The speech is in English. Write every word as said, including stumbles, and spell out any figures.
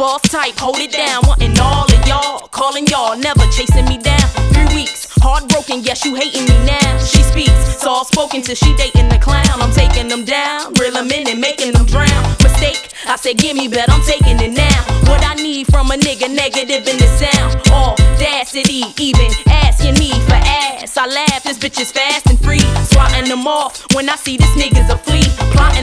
boss type, hold it down. Wanting all of y'all, calling y'all, never chasing me down. Three weeks, heartbroken, yes, you hating me now. She speaks, soft spoken till she dating the clown. I'm taking them down, reel them in and making them drown. Mistake, I said give me, bet I'm taking it now. What I need from a nigga, negative in the sound. Audacity, even asking me for ass. I laugh, this bitch is fast and free. Swatting them off when I see this nigga's a flea. Plotting